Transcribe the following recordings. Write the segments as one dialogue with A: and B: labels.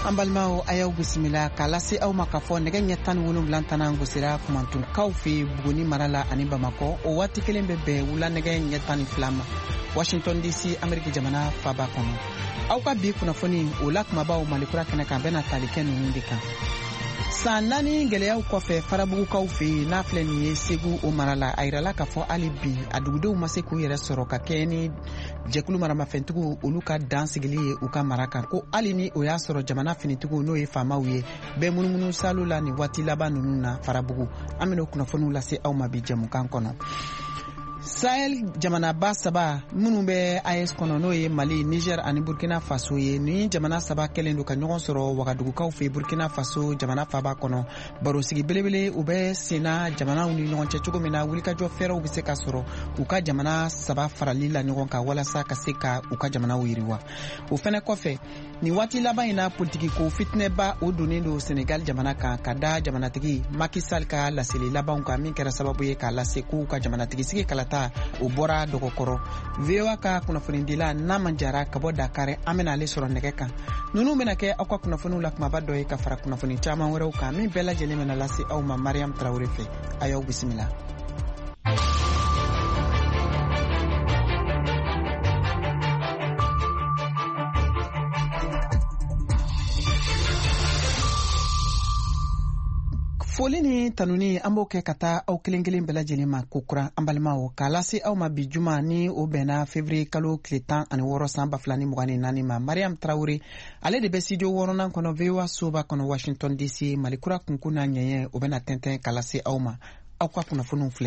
A: Ambalmao ayaw bisimila kala se aw makafo nege nyatan wulum lantana ngusira kumantun kawfi buguni marala ani Bamako o wati kelen bebe wula nege nyatan flama Washington DC Amerika jamana faba kono aw ka bi kunafoni o lakmabaw malikura kene kan bena taliken nundi kan sanani geleyaw kofe farabugu kawfi na fleni ye segu o marala ayrala kafo ali bi adugudew maseku yere soro ka keni jekulu marama fentugu oluka dansigili u ka maraka ko ali ni o ya soro jamana finitugu no ye famaw ye be munumunu salula ni wati laba nunu na farabugu amino kunafonu lase aw ma bi jamu kan kono Sahel jamana ba saba minnu bɛ AES kɔnɔ n'o ye Mali, Niger ani Burkina Faso ye ni jamana saba kɛlen don ka ɲɔgɔn sɔrɔ Wagadugukaw fɛ Burkina Faso jamana faba kɔnɔ barosigi belebele u bɛ senna jamanaw ni ɲɔgɔn cɛ cogo min na wulikajɔ fɛrɛw bɛ se ka sɔrɔ u ka jamana saba farali la ɲɔgɔn kan walasa ka se ka u ka jamanaw yiriwa o fɛnɛ kɔfɛ ni waati laban in na politiki ko fitinɛba o donnen don Senegal jamana kan ka da jamanatigi Macky Sall ka laseli labanw kan min kɛra sababu ye k'a lase k'u ka jamanatigi sigi kalata o bɔra dɔgɔkɔrɔ VOA ka kunnafonidila n'a man jara ka bɔ Dakar an bɛna ale sɔrɔ nɛgɛ kan ninnu bɛna kɛ aw ka kunnafoniw la kumaba dɔ ye ka fara kunnafoni caman wɛrɛw kan min bɛɛ lajɛlen bɛna lase aw ma Mariam Traoré fɛ a y'aw bisimila. Foli ni tanuni an b'o kɛ ka taa aw kelen kelen bɛɛ lajɛlen ma kokura an balimaw k'a lase aw ma bi juma ni o bɛnna février kalo tile 16 san 2024 ma Mariam Traoré ale de bɛ studio 6nan kɔnɔ VOA soba kɔnɔ Washington DC malikura kunkun n'a ɲɛɲɛ o bɛna tɛntɛn k'a lase aw ma aw ka kunnafoniw filɛ.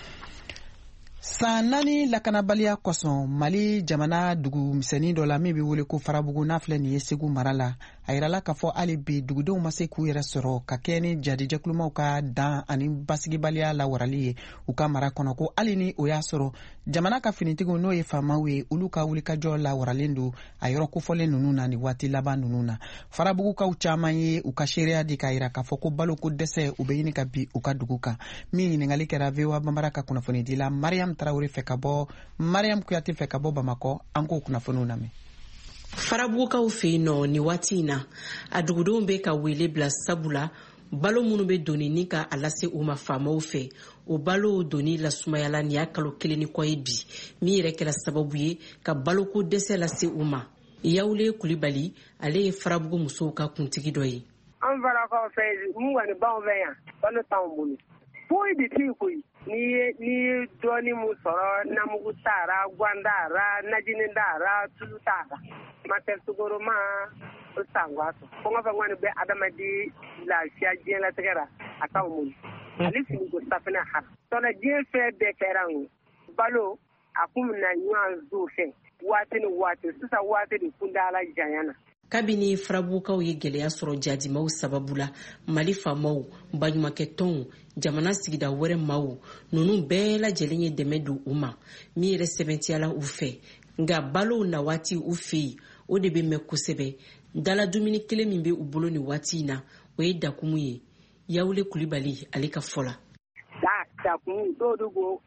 A: San 4 lakanabaliya kosɔn Mali jamana dugu misɛnnin dɔ la min bɛ wele ko Farabugu n'a filɛ nin ye Segu mara la a yirala k'a fɔ hali bi dugudenw ma se k'u yɛrɛ sɔrɔ ka kɛ ni jadijɛkulumaw ka dan ani basigibaliya lawarali ye u ka mara kɔnɔ ko hali ni o y'a sɔrɔ jamana ka finitigiw n'o ye faamaw ye olu ka wulikajɔ lawaralen don a yɔrɔ kofɔlen ninnu na ni waati laban ninnu na Farabugukaw caman ye u ka seereya di k'a yira k'a fɔ ko baloko dɛsɛ u bɛ ɲini ka bi u ka dugu kan min ɲininkali kɛra VOA Bambara ka kunnafonidila Mariam Traoré fɛ ka bɔ Mariam Kuyate fɛ ka bɔ Bamakɔ an k'o kunnafoniw lamɛn.
B: Farabugukaw fɛ yen nɔ ni waati in na a dugudenw bɛ ka wele bila sabula balo minnu bɛ doni ni ka a lase u ma faamaw fɛ o balo doni lasumayala ni y'a kalo 1 ni kɔ ye bi min yɛrɛ kɛra sababu ye ka baloko dɛsɛ lase u ma Yawule Kulibali ale ye Farabugu musow ka kuntigi dɔ ye.
C: An farakaw fɛ mun kɔni b'anw fɛ yan balo t'anw bolo foyi de tɛ koyi ni dɔɔni mun sɔrɔ namugu tara gwandara najini dara tulu tara makɛ sugoroma o sangwato kɔngɔ fɛn kɔni bɛ adamaden lafiya diɲɛlatigɛ la a t'anw bolo ale finiko safinɛ hara tɔnɔ diɲɛ fɛn bɛɛ kɛra an balo a kun na ɲɔgɔn zo fɛ waati ni waati sisan waati de kundala janya na
B: kabini Farabugukaw ye gɛlɛya sɔrɔ jadimaw sababu la Mali faamaw baɲumankɛ tɔnw jamana sigida wɛrɛ maaw ninnu bɛɛ lajɛlen ye dɛmɛ don u ma min yɛrɛ sɛbɛntiyala u fɛ nka balow na waati u fɛ yen o de bɛ mɛn kosɛbɛ dala dumuni kelen min bɛ u bolo ni waati in na o ye dakumu ye Yawule Kulibali ale ka fɔ la.
C: Dakumu dɔw de ko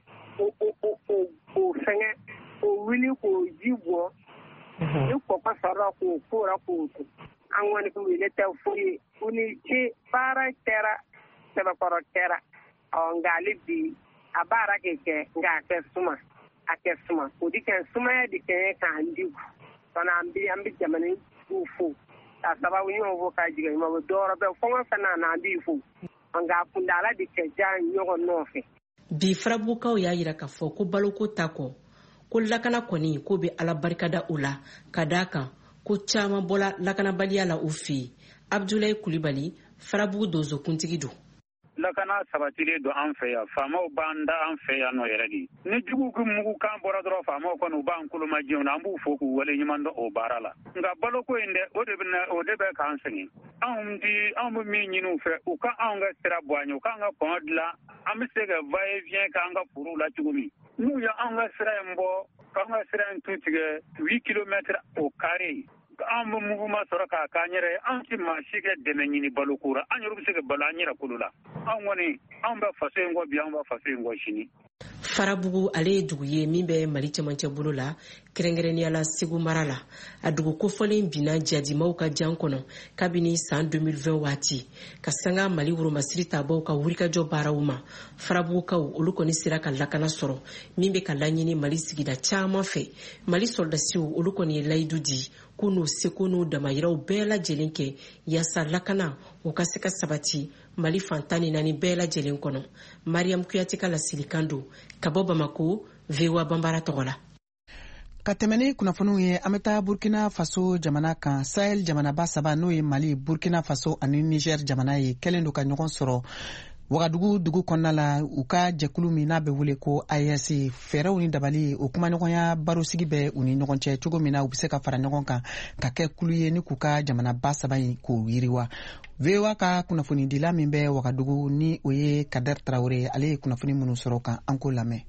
C: o fɛngɛ o wuli k'o ji bɔ ni kɔkɔ sɔrɔ k'o fora k'o to an kɔni ko wele tɛ foyi u ni ce baara kɛra sɛbɛkɔrɔ kɛra nka ale bi a baara kɛ nka a kɛ suma o di kɛ sumaya di kɛ k'an digu fana an bɛ jamana k'u fo ka sababu ɲɔgɔn fo ka jigin ma dɔwɛrɛ bɛ fɔngɔ fana n'an b'i fo nka kundala di kɛ jan ɲɔgɔn nɔfɛ.
B: Bi Farabugukaw y'a yira k'a fɔ ko baloko ta kɔ ko lakana kɔni ko bɛ ala barikada o la ka d'a kan ko caman bɔla lakanabaliya la u fɛ yen Abdoulaye Kulibali Farabugu donso kuntigi don.
D: Lakana sabatilen don an fɛ yan faamaw b'an da an fɛ yan nɔ yɛrɛ de ni jugu mugu kan bɔra dɔrɔn faamaw kɔni u b'an kulomajɛw na an b'u fo k'u wale ɲuman dɔn o baara la nka baloko in dɛ o de bɛ k'an sɛgɛn anw bɛ min ɲini u fɛ u ka anw ka sira bɔ an ye u k'an ka kɔngɔ dilan an bɛ se ka va-et-vient k'an ka furuw la cogo min n'u ye anw ka sira in bɔ k'an ka sira in tu tigɛ 8 kilomètres au carré an bɛ muguma sɔrɔ k'a k'an yɛrɛ an ti maa si kɛ dɛmɛ ɲini baloko la an yɛrɛ bɛ se ka balo an yɛrɛ kolo la anw kɔni anw bɛ faso in kɔ bi an bɛ faso in kɔ sini.
B: Farabugu ale ye dugu ye min bɛ Mali cɛmancɛ bolo la kɛrɛnkɛrɛnnenya la Segu mara la. A dugu kofɔlen binna jadimaw ka jan kɔnɔ kabini san 2020 waati ka sanga Mali woromasiri tabaw ka wulikajɔ baaraw ma. Farabugukaw olu kɔni sera ka lakana sɔrɔ min bɛ ka laɲini Mali sigida caman fɛ. Mali soldasiw olu kɔni ye layidu di k'u n'u seko n'u damayiraw bɛɛ lajɛlen kɛ yaasa lakana o ka se ka sabati Mali fantan ni naani bɛɛ lajɛlen kɔnɔ. Mariam Kuyate ka lasilikan don ka bɔ Bamako, VOA Bambara tɔgɔ la.
A: Ka tɛmɛni kunnafoniw ye an bɛ taa Burkina Faso jamana kan. Sahel jamanaba saba n'o ye Mali, Burkina Faso ani Niger jamana ye kɛlen don ka ɲɔgɔn sɔrɔ Wagadugu dugu kɔnɔna la u ka jɛkulu min n'a bɛ wele ko AES. Fɛɛrɛw ni dabali o kumaɲɔgɔnya barosigi bɛ u ni ɲɔgɔn cɛ cogo min na u bɛ se ka fara ɲɔgɔn kan ka kɛ kulu ye ni k'u ka jamanaba saba in k'o yiriwa. VOA ka kunnafonidila min bɛ Wagadugu ni o ye Kader Traoré ale ye kunnafoni minnu sɔrɔ kan an k'o lamɛn.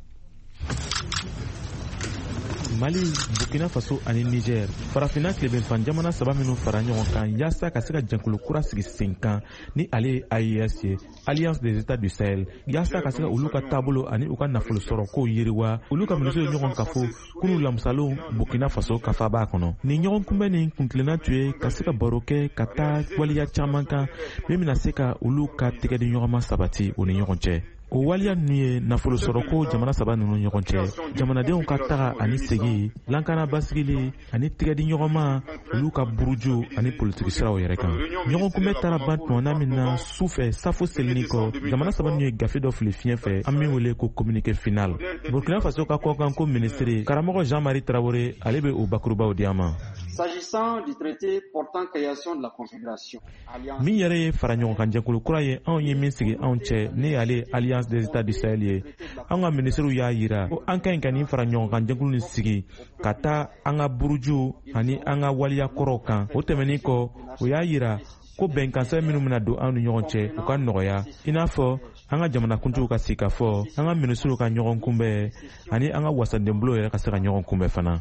E: Mali, Burkina Faso ani Niger farafina tilebinfan jamana saba minnu fara ɲɔgɔn kan yaasa ka se ka jɛnkulu kura sigi sen kan ni ale ye AES ye, Alliance des États du Sahel, yaasa ka se ka olu ka taabolo ani u ka nafolo sɔrɔ ko yiriwa. Olu ka ministre ɲɔgɔn ka fo kunu lamusalo Burkina Faso ka fa b'a kɔnɔ. Ni ɲɔgɔn kunbɛn nin kuntilenna tun ye ka se ka baro kɛ ka taa waliya caman kan min bɛna se ka olu ka tɛgɛdi ɲɔgɔnma sabati u ni ɲɔgɔn cɛ. O waliya ninnu ye nafolo sɔrɔ ko jamana saba ninnu ɲɔgɔn cɛ, jamanadenw ka taga ani segi, lankana basigili ani tɛgɛdi ɲɔgɔnma, olu ka buruju ani politiki siraw yɛrɛ kan. Ɲɔgɔn kunbɛ taara ban tumana min na sufɛ safo selini kɔ, jamana saba ninnu ye gafe dɔ fili fiɲɛ fɛ an min wele ko communiqué final. Burkina Faso ka kɔkan ko ministre karamɔgɔ Jean-Marie Traoré ale bɛ o bakurubaw di an ma.
F: S'agissant du traité portant création de la Confédération,
E: min yɛrɛ ye fara ɲɔgɔn kan jɛkulu kura ye anw ye min sigi anw cɛ ne y'ale Alliance des États du Sahel ye. An ka ministrew y'a yira ko an ka ɲi ka nin fara ɲɔgɔn kan jɛkulu nin sigi ka taa an ka buruju ani an ka waliya kɔrɔw kan. O tɛmɛnin kɔ o y'a yira ko bɛnkansɛ minnu bɛna don anw ni ɲɔgɔn cɛ u ka nɔgɔya i n'a fɔ an ka jamanakuntigiw ka sigi ka fɔ an ka ministrew ka ɲɔgɔn kunbɛn ani an ka wasadenbolo yɛrɛ ka se ka ɲɔgɔn kunbɛn fana.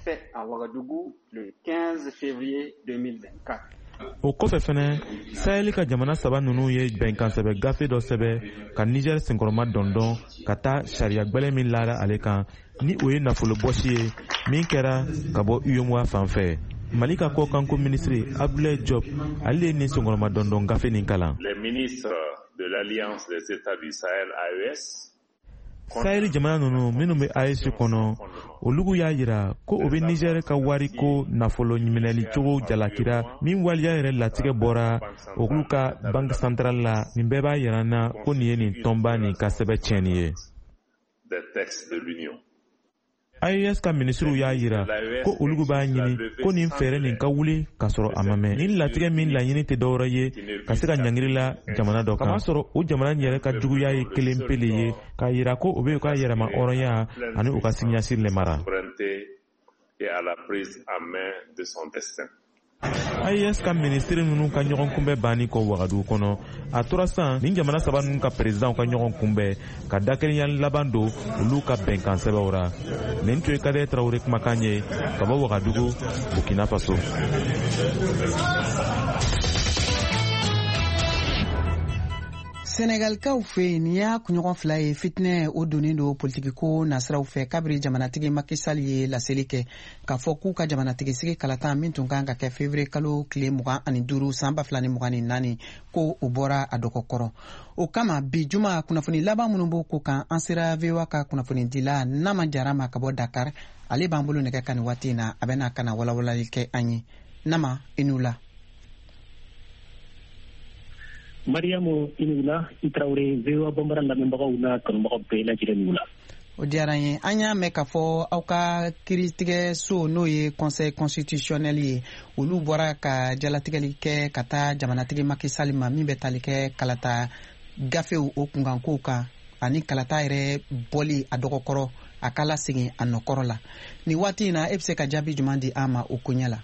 F: le 15 février 2024.
E: O kɔfɛ fɛnɛ Sahel ka jamana saba ninnu ye bɛnkan sɛbɛ gafe dɔ sɛbɛ ka Niger senkɔrɔma dɔndɔn ka taa sariya gbɛlɛ min lara ale kan ni o ye nafolo bɔsi ye min kɛra ka bɔ UEMOA fan fɛ. Mali ka kɔkanko ministre Abdoulaye Diop ale ye nin senkɔrɔma dɔndɔn gafe nin kalan.
G: Les ministres de l'Alliance des États du Sahel AES
E: Sahel jamana ninnu minnu bɛ AES kɔnɔ olugu y'a yira ko o bɛ Niger ka wari ko nafolo ɲiminɛli cogo jalakira min waliya yɛrɛ latigɛ bɔra olu ka banque centrale la. Nin bɛɛ b'a yira n na ko nin ye nin tɔnba nin ka sɛbɛn tiɲɛni ye.
G: des textes de l'Union.
E: AES ka ministrew y'a yira ko olugu b'a ɲini ko nin fɛɛrɛ nin ka wuli ka sɔrɔ a ma mɛn. Nin latigɛ min laɲini tɛ dɔwɛrɛ ye ka se ka ɲangirila jamana dɔ kan. K'a sɔrɔ o jamana yɛrɛ ka juguya ye kelen pele ye k'a yira ko o bɛ u ka yɛrɛma hɔrɔnya ani u ka siniɲɛsigi le mara.
G: Et à la prise en main de son destin.
E: AES ka ministre ninnu ka ɲɔgɔn kunbɛn banni kɔ Wagadugu kɔnɔ a tora san nin jamana saba ninnu ka présidentw ka ɲɔgɔn kunbɛn ka dakɛrɛnya laban don olu ka bɛnkan sɛbɛnw ra. Nin tun ye Kader Traoré kumakan ye ka bɔ Wagadugu, Burkina Faso.
A: Senegalkaw fɛ nin y'a kunɲɔgɔn fila ye fitinɛ o donnen don politikiko nasiraw fɛ kabiri jamanatigi Macky Sall ye laseli kɛ k'a fɔ k'u ka jamanatigi sigi kalatan min tun kan ka kɛ février kalo tile 25 san 2024 ko o bɔra a dɔgɔkɔrɔ. O kama bi juma kunnafoni laban minnu b'o ko kan an sera VOA ka kunnafoni dila Nama Jarama ka bɔ Dakar ale b'an bolo nɛgɛ kan nin waati in na a bɛna ka na walawalali kɛ an ye. Nama i n'u la.
H: Mariamu Inula Traoré VOA Bambara lamɛnbagaw n'a kanubagaw bɛɛ lajɛlen n'u la.
A: O diyara n ye an y'a mɛn k'a fɔ aw ka kiiritigɛso n'o ye conseil constitutionnel ye olu bɔra ka jalatigɛli kɛ ka taa jamanatigi Macky Sall ma min bɛ tali kɛ kalata gafew o kunkankow kan ani kalata yɛrɛ bɔli a dɔgɔkɔrɔ a ka lasegin a nɔkɔrɔ la. Nin waati in na e bɛ se ka jaabi jumɛn di an ma o ko ɲɛ la?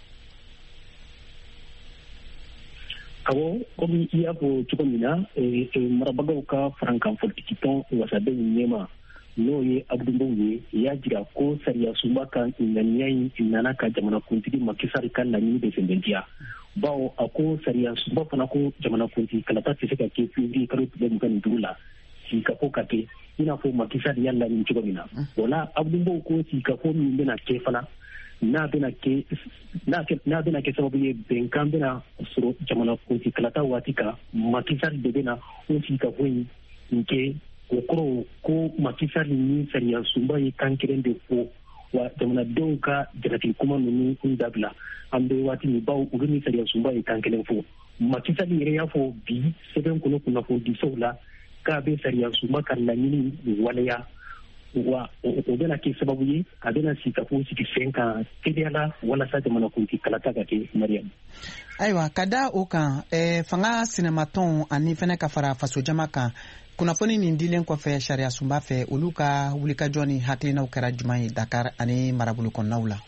H: Awɔ, komi i y'a fɔ cogo min na marabagaw ka farankanfɔtigi tɔn wasadenw ɲɛma n'o ye Abdou Mbow ye y'a jira ko sariya sunba ka ŋaniya in nana ka jamanakuntigi Macky Sall ka laɲini de sɛbɛntiya. Bawo a ko sariya sunba fana ko jamanakuntigi kalata tɛ se ka kɛ février kalo tile 25 la si ka ko ka kɛ ina fo makisa di yalla ni cogo mina wala abdumbo ko si ka fo min bena ke fana na bena ke sababu ye benkan bena soro jamana ko si kalata watika makisa de bena o si ka fo nke ko makisa ni sariya sumba ye kankeren de fo wa jamana don ka jarati kuma nunu undabla ambe wati ni bawo ugani sariya sumba ye kankeren fo makisa ni yere ya fo bi seben kuno kuna fo di sola ka be sariya sumba karla ni walaya wa o bena ke sababu ye adena sika fo siki senka tediala wala sa jamana kunti kalata ka ke Mariam.
A: Aiwa kada okan fanga sinematon ani fene ka fara faso jamaka kunnafoni nin dilen kɔfɛ sariya sunba fɛ olu ka wulikajɔ ni hakilinaw kɛra juman ye Dakar ani marabolo kɔnɔnaw la.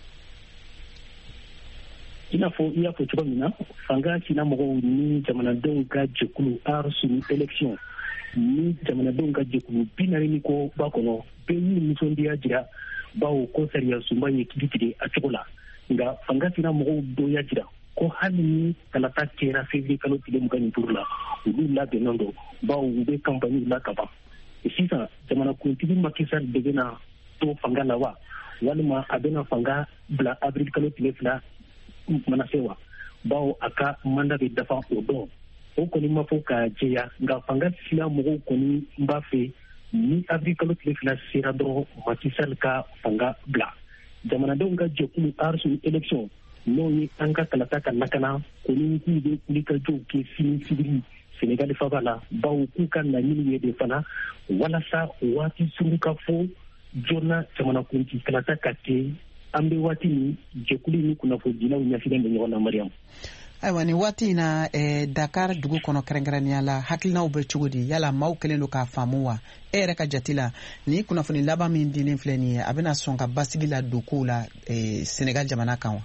H: I n'a fɔ cogo min na fanga sina mɔgɔw ni jamanadenw ka jɛkulu arsuni élection ni jamanadenw ka jɛkulu 40 ko ba kɔnɔ bɛɛ y'u nisɔndiya jira bawo ko sariya sunba ye kiiritigɛ a cogo la nka fanga sina mɔgɔw dɔ y'a jira ko hali ni kalata kɛra février kalo tile 23 la olu labɛnnen don bawo u bɛ campagne la ka ban sisan jamanakuntigi Macky Sall de bɛna to fanga la wa walima a bɛna fanga bila avril kalo tile 2 mana se wa bawo a ka mandat bɛ dafa o don o kɔni ma fɔ ka jɛya nka fanga sina mɔgɔw kɔni b'a fɛ ni avril kalo tile 2 sera dɔrɔn Macky Sall ka fanga bila jamanadenw ka jɛkulu arsuni élection n'o ye an ka kalata ka lakana ko ni k'u bɛ wulikajɔw kɛ sini sibiri Senegal faba la bawo k'u ka laɲini ye de fana walasa waati sugu ka fɔ joona jamanakuntigi kalata ka kɛ an bɛ waati min jɛkulu ni kunnafonidilaw ɲɛsilen bɛ ɲɔgɔn na Mariam.
A: Ayiwa ni waati in na Dakar dugu kɔnɔ kɛrɛnkɛrɛnnenya la hakilinaw bɛ cogo di yala maaw kɛlen don k'a faamu wa e yɛrɛ ka jate la ni kunnafoni laban min dilen filɛ nin ye a bɛna sɔn ka basigi la don kow la Senegal jamana kan wa?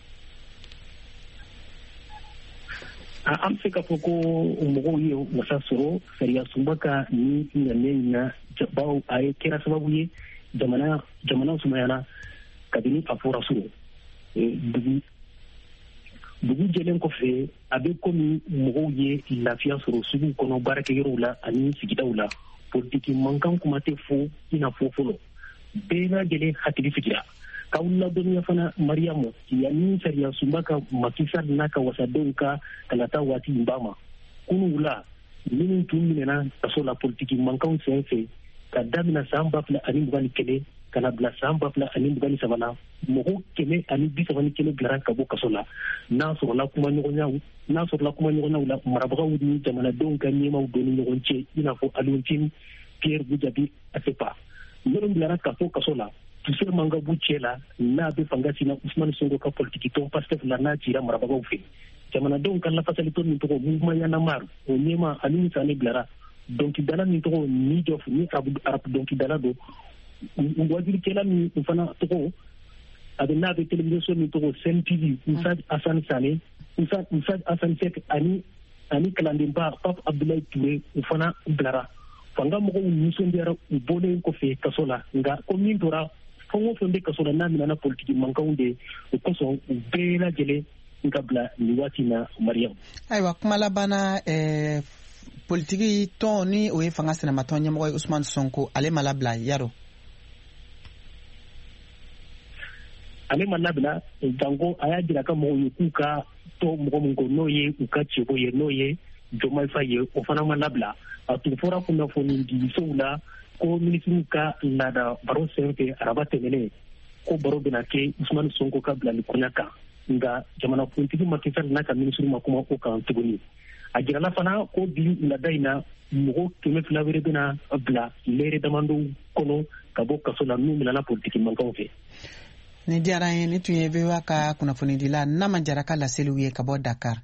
H: An bɛ se k'a fɔ ko mɔgɔw ye wasa sɔrɔ sariya sunba ka ni ɲanen na bawo a ye kɛra sababu ye jamana sumayana kabini a fɔra sɔrɔ dugu jɛlen kɔfɛ a bɛ komi mɔgɔw ye lafiya sɔrɔ sugu kɔnɔ baarakɛyɔrɔw la ani sigidaw la politiki mankan kuma tɛ fɔ i n'a fɔ fɔlɔ bɛɛ lajɛlen hakili sigira k'aw ladɔnniya fana Mariamu yanni sariya sunba ka Macky Sall n'a ka wasadenw ka kalata waati in ba ma kunun la minnu tun minɛna kaso la politiki mankanw sen fɛ ka daminɛ san 2021 ka na bila san 2023 la mɔgɔw 131 bilara ka bɔ kaso la n'a sɔrɔla kuma ɲɔgɔnyaw la marabagaw ni jamanadenw ka ɲɛmaw don ni ɲɔgɔn cɛ i n'a fɔ Alioune Pierre Goudiaby Atepa minnu bilara ka bɔ kaso la Tusser Mangabu cɛ la n'a bɛ fanga sina Ousmane Sonko ka politiki tɔn Pastef la n'a cira marabagaw fɛ jamanadenw ka lafasalitɔ min tɔgɔ Mouvement Y'en a marre o ɲɛma Aliou Sané bilara dɔnkilidala min tɔgɔ ni arabu dɔnkilidala don wajirikɛla min fana tɔgɔ a bɛ n'a bɛ télévision min tɔgɔ Sen TV Oustaz Assane Sané Oustaz Assane Seck ani kalandenba Pape Abdoulaye Touré u fana bilara fanga mɔgɔw nisɔndiyara u bɔlen kɔfɛ kaso la nka ko min tora fɛn o fɛn bɛ kaso la n'a minɛna politiki mankanw de o kosɔn u bɛɛ lajɛlen ka bila nin waati na Mariam.
A: Ayiwa kuma laban na politiki tɔn ni o ye fanga sɛnɛmatɔn ɲɛmɔgɔ ye Ousmane Sonko ale ma labila yaro.
H: Ale ma labila jango a y'a jira ka mɔgɔw ye k'u ka tɔ mɔgɔ min ko n'o ye u ka cɛko ye n'o ye Diomaye Faye ye o fana ma labila a tun fɔra kunnafoni disow la ko minisiriw ka laada baro senfɛ araba tɛmɛnen ko baro bɛna kɛ Ousmane Sonko ka bilali kɔɲa kan nka jamanakuntigi Macky Sall n'a ka minisiriw ma kuma o kan tuguni a jirala fana ko bi laada in na mɔgɔ 200 wɛrɛ bɛna bila lɛɛrɛ damadɔw kɔnɔ ka bɔ kaso la n'u minɛna politiki mankanw fɛ.
A: Ni diyara n ye ni tun ye VOA ka kunnafonidila Nama Jara ka laseliw ye ka bɔ Dakar.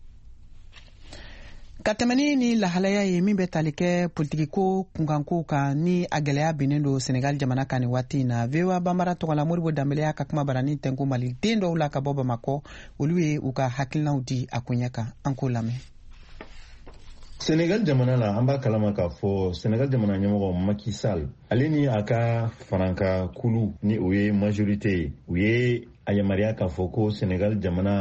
A: Ka tɛmɛni ni lahalaya ye min bɛ tali kɛ politikiko kunkanko kan ni a gɛlɛya binnen don Senegal jamana kan ni waati in na VOA banbara tɔgɔla Moribo Dambele y'a ka kuma barani tɛnku Maliden dɔw la ka bɔ Bamakɔ olu ye u ka hakilinaw di a koɲɛ kan an k'o lamɛn.
I: Senegal jamana la an b'a kalama k'a fɔ Senegal jamana ɲɛmɔgɔ Macky Sall ale ni a ka faranka kulu ni o ye majorité ye u ye a yamaruya k'a fɔ ko Senegal jamana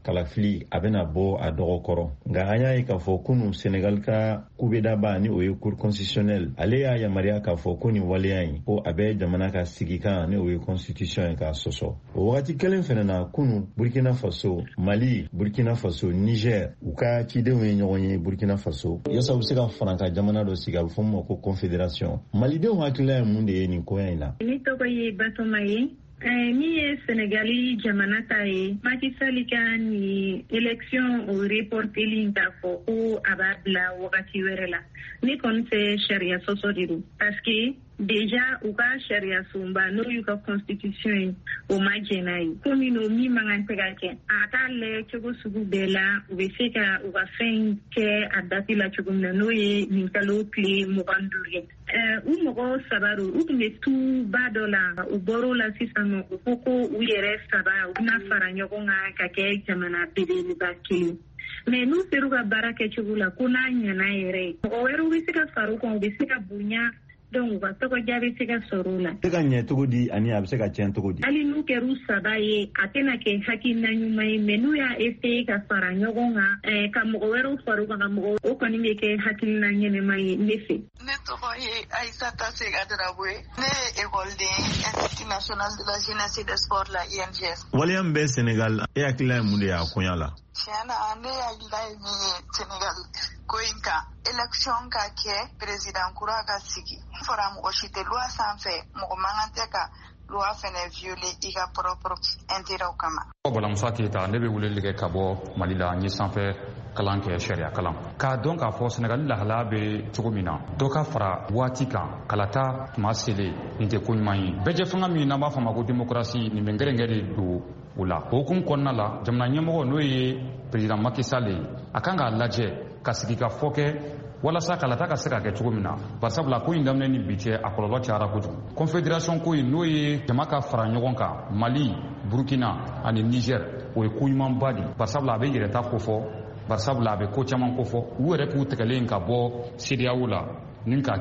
I: kalafili a bɛna bɔ a dɔgɔ kɔrɔ nka an y'a ye k'a fɔ kunu Senegal ka kubedaba ni o ye cour constitutionnel ale y'a yamaruya k'a fɔ ko nin waleya in ko a bɛ jamana ka sigi kan ni o ye constitution ye k'a sɔsɔ o wagati kelen fɛnɛ na kunu Burkina Faso Mali Burkina Faso Niger u ka cidenw ye ɲɔgɔn ye Burkina Faso yasa u bɛ se ka fara ka jamana dɔ sigi a bɛ fɔ ma ko confédération malidenw hakilila ye mun de ye nin koya in na.
J: Ne tɔgɔ ye Batoma ye. Min ye Senegali jamana ta ye Macky Sall ka ni élection o reporteli k'a fɔ ko a b'a bila wagati wɛrɛ la ne kɔni fɛ sariya sɔsɔ de don parce que déjà u ka sariya sunba n'o y'u ka constitution ye o ma jɛn n'a ye komi n'o min man kan tɛ ka kɛ a t'a lajɛ cogo sugu bɛɛ la u bɛ se ka u ka fɛn kɛ a dati la cogo min na n'o ye nin kalo tile 25 ye u mɔgɔ saba don u tun bɛ tuba dɔ la u bɔr'o la sisan nɔ u ko ko u yɛrɛ saba u bɛna fara ɲɔgɔn kan ka kɛ jamana belebeleba kelen mais n'u sera u ka baara kɛcogo la ko n'a ɲɛna yɛrɛ ye mɔgɔ wɛrɛw bɛ se ka fara u kan u bɛ se ka bonya donc u ka tɔgɔdiya bɛ se ka sɔrɔ o la.
I: Se ka ɲɛ cogo di ani a bɛ se ka tiɲɛ cogo di.
J: hali n'u kɛra u saba ye a tɛna kɛ hakilina ɲuman ye mais n'u y'a essayer ka fara ɲɔgɔn kan ka mɔgɔ wɛrɛw fara u kan ka mɔgɔ o kɔni bɛ kɛ hakilina ɲɛnɛma ye ne fɛ.
K: Ne tɔgɔ ye Aïssata Sega Darabo ye ne ye écoleden Institut national de la jeunesse et des sports la INGS.
I: waleya min bɛ Senegal e hakilila ye mun de y'a koɲa la.
K: tiɲɛna ne hakilila ye min ye Senegal ko in kan élection ka kɛ président kura ka sigi fɔra mɔgɔ si tɛ loi sanfɛ mɔgɔ man kan tɛ ka loi fɛnɛ violer i ka propre intérêt kama.
L: Balamusa Keyita ne bɛ weleli kɛ ka bɔ Mali la n ye sanfɛ kalan kɛ sariya kalan k'a dɔn k'a fɔ Senegali lahalaya bɛ cogo min na dɔ ka fara waati kan kalata tuma selen nin tɛ ko ɲuman ye bɛɛ fanga min n'an b'a fɔ a ma ko démocratie nin bɛ ngɛrɛngɛ de don o la o hukumu kɔnɔna la jamana ɲɛmɔgɔ n'o ye président Macky Sall ye a kan k'a lajɛ ka sigi ka fɔ kɛ walasa kalata ka se ka kɛ cogo min na barisabula ko in daminɛ ni bi cɛ a kɔlɔlɔ cayara kojugu confédération ko in n'o ye jama ka fara ɲɔgɔn kan Mali Burkina ani Niger o ye ko ɲumanba de barisabula a bɛ yɛrɛta ko fɔ barisabula a bɛ ko caman ko fɔ u yɛrɛ k'u tɛgɛlen ka bɔ CEDEAO la ni ka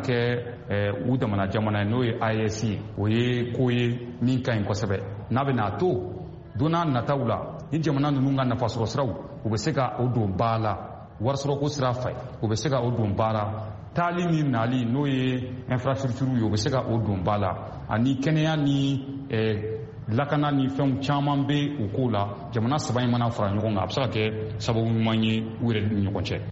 L: kɛ u damana jamana n'o ye AES ye o ye ko ye min ka ɲi kosɛbɛ n'a bɛ n'a to don n'a nataw la ni jamana ninnu ka nafasɔrɔ siraw u bɛ se ka o don ba la warisɔrɔko sira fɛ u bɛ se ka o don baara taali ni nali n'o ye infrastructure ye u bɛ se ka o don ba la ani kɛnɛya ni lakana ni fɛnw caman bɛ u ko la jamana saba in mana fara ɲɔgɔn kan a bɛ se ka kɛ sababu ɲuman ye u yɛrɛ ni ɲɔgɔn cɛ.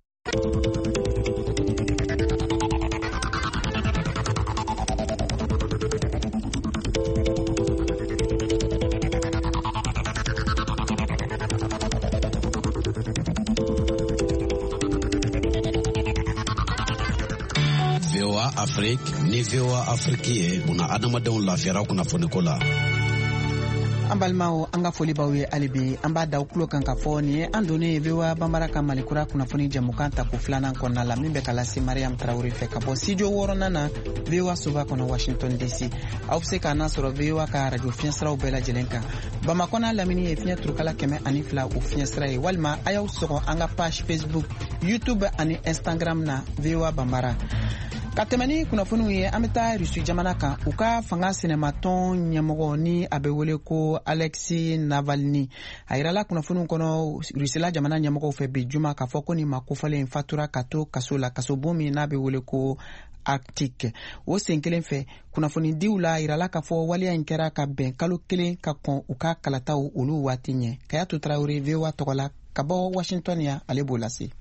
M: Afrique ni VOA Afrique ye buna adamadenw lafiyara kunnafoni ko la.
A: An balimaw an ka foli b'aw ye hali bi an b'a da kulo kan ka fɔ nin ye an donnen VOA Banbara ka Malikura kunnafoni jɛmukan ta ko filanan kɔnɔna la min bɛ ka lase Mariam Traoré fɛ ka bɔ studio 6nan na VOA Soba kɔnɔ Washington DC. Aw bɛ se k'an sɔrɔ VOA ka radio fiɲɛsiraw bɛɛ lajɛlen kan. Bamakɔ n'a lamini ye fiɲɛ turukala 102 o fiɲɛsira ye walima a y'aw sɔgɔ an ka page Facebook, YouTube ani Instagram na VOA Banbara. Ka tɛmɛ ni kunnafoniw ye an bɛ taa Rusi jamana kan u ka fanga sɛnɛmatɔn ɲɛmɔgɔ ni a bɛ wele ko Alexei Navalny a yirala kunnafoniw kɔnɔ Rusila jamana ɲɛmɔgɔw fɛ bi juma k'a fɔ ko nin ma kofɔlen fatura ka to kaso la kasobon min n'a bɛ wele ko Arctique o sen kelen fɛ kunnafonidiw la yirala k'a fɔ waleya in kɛra ka bɛn kalo kelen ka kɔn u ka kalataw olu waati ɲɛ Kayatu Traoré VOA tɔgɔ la ka bɔ Washington ya ale b'o lase.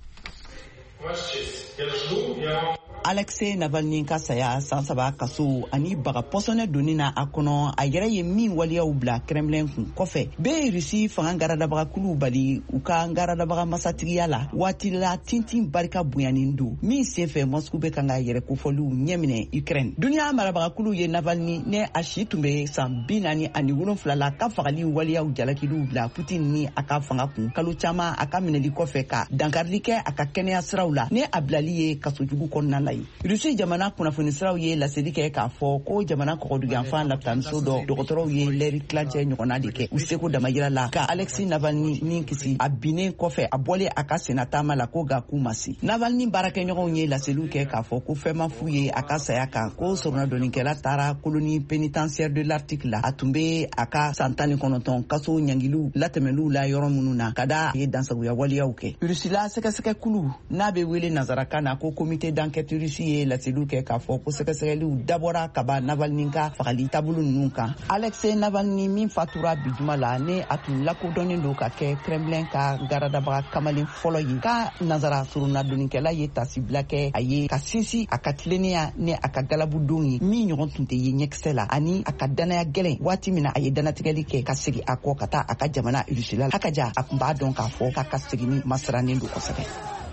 N: Alexei Navalny ka saya san 3 kaso ani baga pɔsɔnɛ donni na a kɔnɔ a yɛrɛ ye min waliyaw bila Kremlin kun kɔfɛ bɛɛ Rusi fanga garadabagakulu bali u ka garadabaga masatigiya la waati la tintin barika bonyanin don min senfɛ Moscou bɛ kan ka yɛrɛ kofɔliw ɲɛminɛ Ukraine duniya marabagakulu ye Navalny ne a si tun bɛ san 47 la ka fagali waliyaw jalakiliw bila Putin ni a ka fanga kun kalo caman a ka minɛli kɔfɛ ka dankarili kɛ a ka kɛnɛya siraw la ne a bilali ye kasojugu kɔnɔna la ye rusi jamana kunnafoni siraw ye laseli kɛ k'a fɔ ko jamana kɔgɔduganfan lapitamiso dɔ dɔgɔtɔrɔw ye lɛri tilancɛ ɲɔgɔnna de kɛ u seko damayira la ka Alexei Navalny ni kisi a binnen kɔfɛ a bɔlen a ka sena taama la ko ga k'u ma se Navalny baarakɛɲɔgɔnw ye laseliw kɛ k'a fɔ ko fɛn ma fu ye a ka saya kan ko sɔrɔnadɔnikɛla taara koloni pénitentiaire de l'Arctique la a tun be a ka san 19 kaso ɲangiliw latɛmɛliw la yɔrɔ minnu na ka da ye dansagoya waliyaw kɛ rusila sɛgɛsɛgɛ kulu n'a be wele nazarakan na ko comité d'enquête rusi ye laseliw kɛ k'a fɔ ko sɛgɛsɛgɛliw dabɔra ka ba Navalny ka fagali taabolo ninnu kan Alexei Navalny min fatura bi juma la ne a tun lakodɔnnen don ka kɛ Kremlin ka garadabaga kamalen fɔlɔ ye ka nazara surunadonnikɛla ye tasibila kɛ a ye ka sinsin a ka tilennenya ni a ka galabudenw ye min ɲɔgɔn tun tɛ ye ɲɛkisɛ la ani a ka danaya gɛlɛn waati min na a ye danatigɛli kɛ ka segi a kɔ ka taa a ka jamana rusila la hakaja a tun b'a dɔn k'a fɔ k'a ka segini masirannen don kosɛbɛ.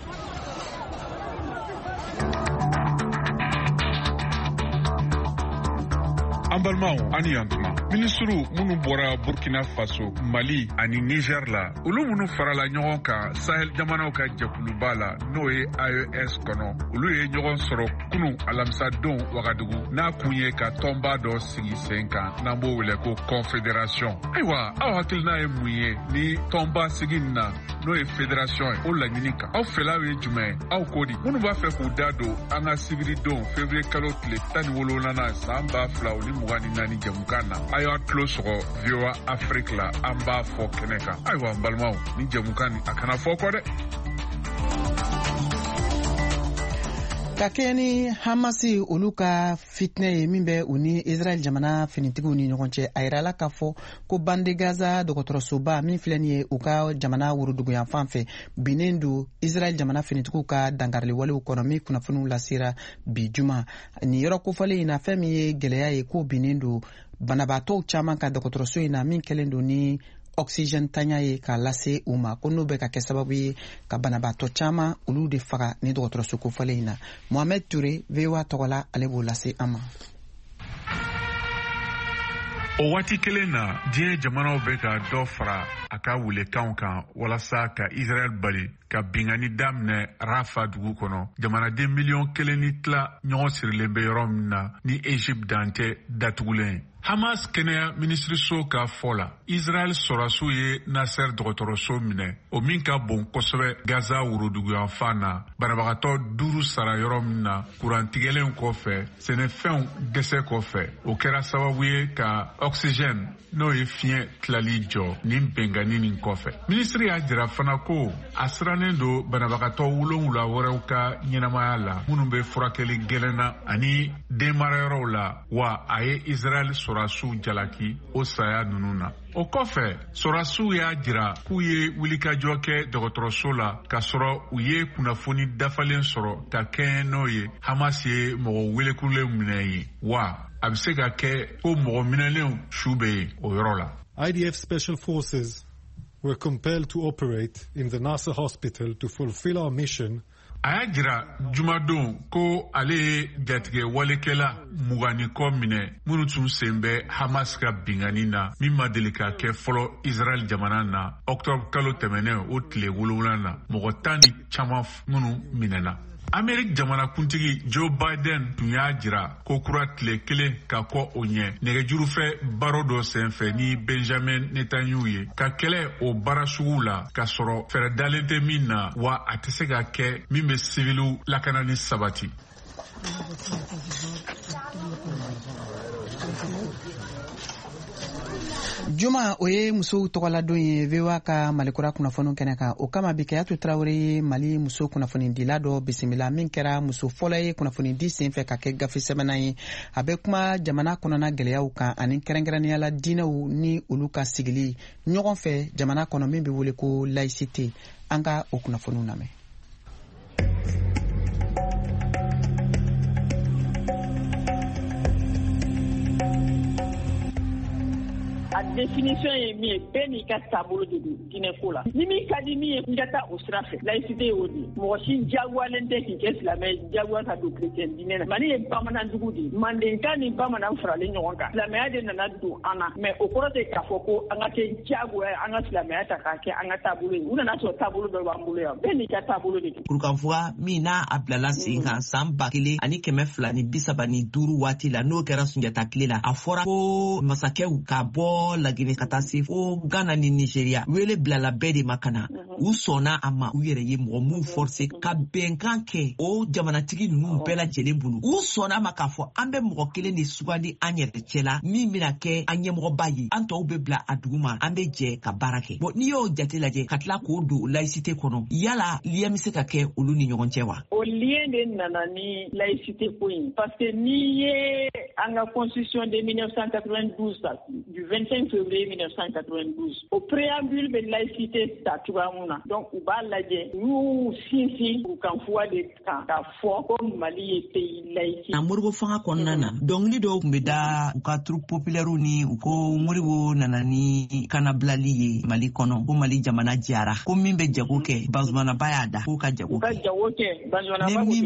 O: An balimaw ani yantuma minisiriw minnu bɔra Burkina Faso, Mali ani Niger la olu minnu farala ɲɔgɔn kan Sahel jamanaw ka jɛkuluba la n'o ye AES kɔnɔ olu ye ɲɔgɔn sɔrɔ kunu alamisadon Wagadugu n'a kun ye ka tɔnba dɔ sigi sen kan n'an b'o wele ko confédération. Ayiwa aw hakilina ye mun ye ni tɔnba sigi na n'o ye fédération ye o laɲini kan aw fɛlaw ye jumɛn aw ko di minnu b'a fɛ k'u da don an ka sibiridon février kalo tile 17 san 2024 jamukan na a y'a tulo sɔgɔ VOA Afrique la an b'a fɔ kɛnɛ kan ayiwa n balimaw ni jamukan ni a kana fɔ kɔ dɛ.
A: ka kɛ ni Hamasi olu ka fitinɛ ye min bɛ u ni Israel jamana finitigiw ni ɲɔgɔn cɛ a yirala k'a fɔ ko bande Gaza dɔgɔtɔrɔsoba min filɛ nin ye u ka jamana woroduguyan fan fɛ binnen don Israel jamana finitigiw ka dangariliwalew kɔnɔ min kunnafoniw lasera bi juma nin yɔrɔ kofɔlen in na fɛn min ye gɛlɛya ye ko binnen don banabaatɔw caman ka dɔgɔtɔrɔso in na min kɛlen don ni oxygène tanya ye k'a lase u ma ko n'o bɛ ka kɛ sababu ye ka banabaatɔ caman olu de faga ni dɔgɔtɔrɔso kofɔlen in na Mohamed Touré VOA tɔgɔla ale b'o lase an ma.
O: O waati kelen na diɲɛ jamanaw bɛ ka dɔ fara a ka welekanw kan walasa ka Israel bali ka bingani daminɛ Rafa dugu kɔnɔ jamanaden miliyɔn 1 ni tila ɲɔgɔn sirilen bɛ yɔrɔ min na ni Egypte dan tɛ datugulen. Hamas kɛnɛya minisiriso ka fɔ la Israel sɔrɔsiw ye Nasser dɔgɔtɔrɔso minɛ o min ka bon kosɛbɛ Gaza woroduguyanfan na banabagatɔ 5 sara yɔrɔ min na kurantigɛlen kɔfɛ sɛnɛfɛnw dɛsɛ kɔfɛ o kɛra sababu ye ka oxygène n'o ye fiɲɛ tilali jɔ nin bɛngani nin kɔfɛ. Minisiri y'a jira fana ko a sirannen don banabagatɔ 7 wɛrɛw ka ɲɛnamaya la minnu bɛ furakɛli gɛlɛnna ani denmarayɔrɔw la wa a ye Israel sɔrɔsiw jalaki o saya ninnu na. O kɔfɛ sɔrɔsiw y'a jira k'u ye wulikajɔ kɛ dɔgɔtɔrɔso la k'a sɔrɔ u ye kunnafoni dafalen sɔrɔ ka kɛɲɛ n'o ye Hamas ye mɔgɔ welekulenw minɛ ye wa a bɛ se ka kɛ ko mɔgɔ minɛlenw su bɛ yen o yɔrɔ la.
P: IDF special forces were compelled to operate in the Nasser hospital to fulfill our mission.
O: A y'a jira jumadon ko ale ye jatigɛ walekɛla 20 kɔ minɛ minnu tun sen bɛ Hamas ka bingani na min ma deli ka kɛ fɔlɔ Israel jamana na octobre kalo tɛmɛnen o tile 7 na mɔgɔ 10 ni caman minnu minɛna. Amerik jamanakuntigi Joe Biden tun y'a jira ko kura tile 1 ka kɔ o ɲɛ nɛgɛjurufɛ baro dɔ senfɛ ni Benjamin Netanyahu ye ka kɛlɛ o baara sugu la ka sɔrɔ fɛrɛ dalen tɛ min na wa a tɛ se ka kɛ min bɛ siviliw lakanani sabati.
A: Juma o ye musow tɔgɔladon ye VOA ka malikura kunnafoni kɛnɛ kan o kama bi Kayatu Traore ye Mali muso kunnafoni dila dɔ bisimila min kɛra muso fɔlɔ ye kunnafoni di senfɛ ka kɛ gafe sɛbɛnna ye a bɛ kuma jamana kɔnɔna gɛlɛyaw kan ani kɛrɛnkɛrɛnniyala diinɛw ni olu ka sigili ɲɔgɔn fɛ jamana kɔnɔ min bɛ wele ko laïcité an ka o kunnafoniw lamɛn.
Q: a définition ye min ye bɛɛ n'i ka taabolo de don diinɛko la ni min ka di min ye n ka taa o sira fɛ laïcité y'o de mɔgɔ si jagoyalen tɛ k'i kɛ silamɛ jagoya ka don chrétien diinɛ na Mali ye bamanandugu de Mandenka ni bamanan faralen ɲɔgɔn kan silamɛya de nana don an na mais o kɔrɔ tɛ k'a fɔ ko an ka kɛ jagoya an ka silamɛya ta k'a kɛ an ka taabolo ye u nana sɔrɔ taabolo dɔ b'an bolo yan bɛɛ n'i ka taabolo de don
R: kurukanfuga min n'a a bilala sen kan san 1235 waati la n'o kɛra Sunjata tile la a fɔra ko masakɛw ka bɔ Lagine ka taa se fo Ghana ni Nigeria wele bilala bɛɛ de ma ka na u sɔnna a ma u yɛrɛ ye mɔgɔ minnu forcer ka bɛnkan kɛ o jamanatigi ninnu bɛɛ lajɛlen bolo u sɔnna a ma k'a fɔ an bɛ mɔgɔ kelen de sugandi an yɛrɛ cɛ la min bɛna kɛ an ɲɛmɔgɔba ye an tɔw bɛ bila a dugu ma an bɛ jɛ ka baara kɛ bon n'i y'o jate lajɛ ka tila k'o don laïcité kɔnɔ yala lien bɛ se ka kɛ olu ni ɲɔgɔn cɛ wa
Q: o lien de nana ni laïcité ko in parce que n'i ye an ka constitution de 1992 du 25 février 1992 au préambule de laïcité ta cogoya mun na donc u b'a lajɛ n'u sinsin u kan fuwa de kan ka fɔ ko Mali ye pays laïque
R: na Moribo fanga kɔnɔna na dɔnkili dɔw tun bɛ da u ka troupe populaire ni u ko Moribo nana ni kanabilali ye Mali kɔnɔ ko Mali jamana jara ko min bɛ jago kɛ Bazumana y'a da k'u ka jago kɛ ni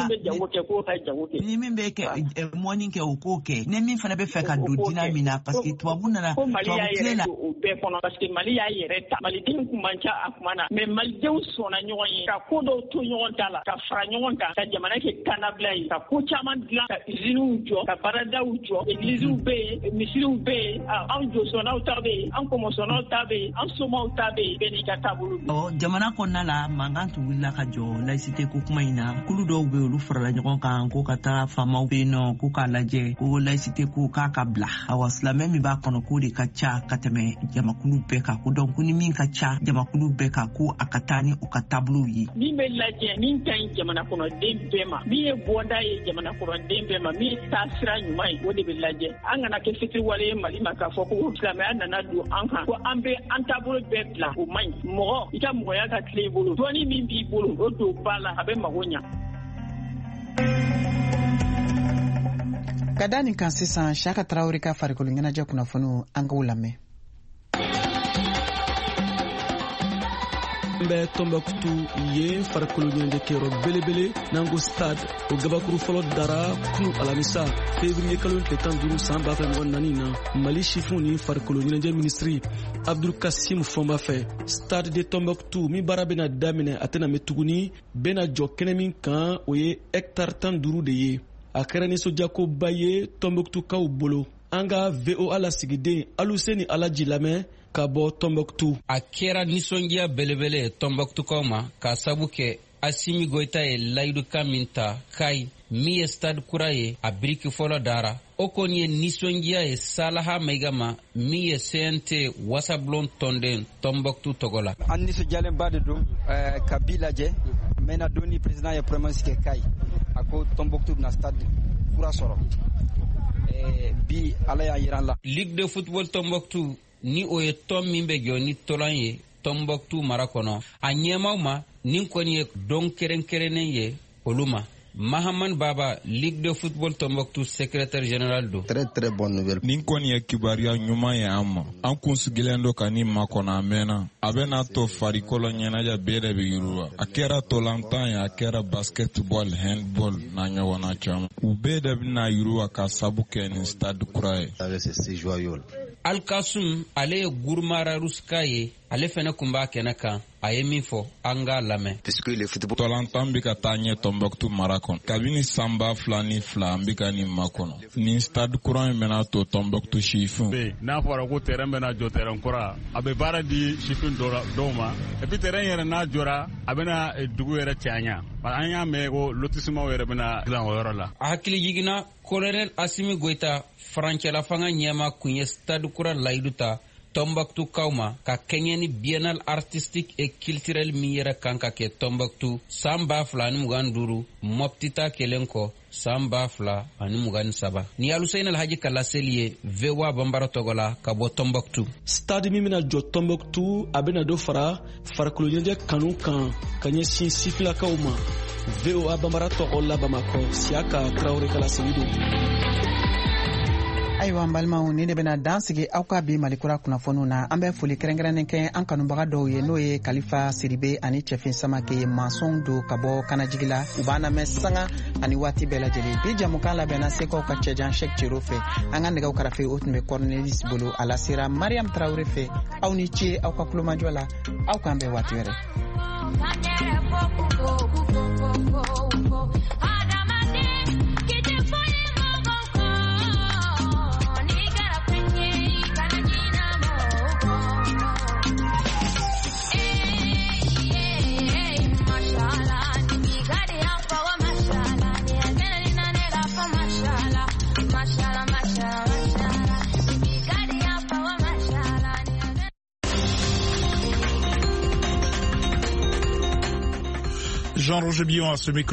R: min bɛ kɛ mɔni kɛ o k'o kɛ ni min fana bɛ fɛ ka don diinɛ min na parce que tubabu nana tubabu tile la
Q: o bɛɛ kɔnɔ parce que Mali y'a yɛrɛ ta Malidenw kun man ca a kuma na mais Malidenw sɔnna ɲɔgɔn ye ka ko dɔw to ɲɔgɔn ta la ka fara ɲɔgɔn kan ka jamana kɛ kanabila ye ka ko caman dilan ka usines jɔ ka baaradaw jɔ églises bɛ yen misiriw bɛ yen an jɔsɔnnaw ta bɛ yen an kɔmɔsɔnnaw ta bɛ yen an somaw ta bɛ yen bɛɛ n'i ka taabolo
R: jamana kɔnɔna la mankan tun wulila ka jɔ laïcité ko kuma in na kulu dɔw bɛ olu farala ɲɔgɔn kan ko ka taa faamaw bɛ yen nɔ ko k'a lajɛ ko laïcité ko k'a ka bila awa silamɛ min b'a kɔnɔ k'o de ka ca ka tɛmɛ jamakulu bɛɛ kan ko donc ni min ka ca jamakulu bɛɛ kan ko a ka taa ni u ka taabolow ye
Q: min bɛ lajɛ min ka ɲi jamana kɔnɔden bɛɛ ma min ye bɔda ye jamana kɔnɔden bɛɛ ma min ye taasira ɲuman ye o de bɛ lajɛ an kana kɛ fitiriwale ye Mali ma k'a fɔ ko silamɛya nana don an kan ko an bɛ an taabolo bɛɛ bila o man ɲi mɔgɔ i ka mɔgɔya ka tile i bolo dɔɔni min b'i bolo o don ba la a bɛ mago ɲa
A: ka da nin kan sisan Shaka Traore ka farikolo ɲɛnajɛ kunnafoniw an k'o lamɛn
S: n bɛ Tombouctou ye farikolo ɲɛnajɛ kɛyɔrɔ belebele n'an ko stade o gabakuru fɔlɔ dara kunu alamisa février kalo tile 15 san 2024 na Mali sifinw ni farikolo ɲɛnajɛ minisiri Abdul Kasim Fɔnba fɛ stade de Tombouctou min baara bɛna daminɛ a tɛna mɛn tuguni bɛna jɔ kɛnɛ min kan o ye hectare 15 de ye a kɛra nisɔndiyakoba ye Tombouctoukaw bolo an ka VOA lasigiden Aluseni Alaji lamɛn ka bɔ Tombouctou.
T: A kɛra nisɔndiya belebele Tombouctoukaw ma ka sabu kɛ Asimi Goita ye layidukan min ta Kayi min ye stade kura ye a biriki fɔlɔ dara o kɔni ye nisɔndiya ye Salaha Mayiga ma min ye CNT wasablon tɔnden Tombouctou tɔgɔ la.
U: An nisɔndiyalenba de don ka bi lajɛ mɛna don ni président ye promesse kɛ Kayi a ko Tombouctou bɛna stade kura sɔrɔ bi ala y'a yira la.
T: Ligue de football Tombouctou ni o ye tɔn min bɛ jɔ ni tɔlan ye Tombouctou mara kɔnɔ a ɲɛmaw ma nin kɔni ye dɔn kɛrɛnkɛrɛnnen ye olu ma. Mahaman Baba, Ligue de football Tombouctou secrétaire général do.
V: Très bonne nouvelle. Nin kɔni ye kibaruya ɲuman ye an ma. An kun sigilen do ka nin makɔnɔ a mɛnna. A bɛna to farikolo ɲɛnajɛ bɛɛ de bɛ yiriwa. A kɛra tolantan ye, a kɛra basketball, handball n'a ɲɔgɔnna caman. U bɛɛ de bɛna yiriwa ka sabu kɛ nin stade kura ye. C'est joyeux.
T: Alkasum ale ye Gurmara Ruska ye ale fɛnɛ kun b'a kɛnɛ kan a ye min fɔ an k'a lamɛn.
V: Tolantan bɛ ka taa ɲɛ Tombouctou mara kɔnɔ kabini san 2002 an bɛ ka nin makɔnɔ nin stade kura in bɛna to Tombouctou sifin.
W: n'a fɔra ko terrain bɛna jɔ terrain kura a bɛ baara di sifin dɔw ma et puis terrain yɛrɛ n'a jɔra a bɛna dugu yɛrɛ cɛɲa an y'a mɛn ko lotissement yɛrɛ bɛna dilan o yɔrɔ la.
T: A hakili jiginna Colonel Asimi Goita farancɛla fanga ɲɛma kun ye stade kura layidu ta Tombouctoukaw ma ka kɛɲɛ ni biennale artistique et culturel min yɛrɛ kan ka kɛ Tombouctou san 2025 Mopti ta kelen kɔ san 2023 ni Aluseni Alhaji Kalaseli ye VOA Bambara tɔgɔ la ka bɔ Tombouctou.
S: Stade min bɛna jɔ Tombouctou a bɛna dɔ fara farikolo ɲɛnajɛ kanu kan ka ɲɛsin sifilakaw ma. VOA Bambara tɔgɔ la Bamakɔ Siaka Traore Kalaseli do.
A: ayiwa an balimaw ni de bena dan sigi aw ka bi malikura kunnafoniw na an bɛ foli kɛrɛnkɛrɛnnen kɛ an kanubaga dɔw ye n'o ye kalifa siribe ani cɛfin samake masɔnw do ka bɔ kanajigi la u b'an lamɛn sanga ani waati bɛɛ lajɛlen bi jamukan labɛnna sekaw ka cɛjan shek cero fɛ an ka nɛgɛw karafe o tun bɛ cornelis bolo a la sera mariam tarawure fɛ aw ni ce aw ka kulomajɔ la aw k'an bɛɛ waati wɛrɛ.
B: Jean-Roger Billon à ce micro.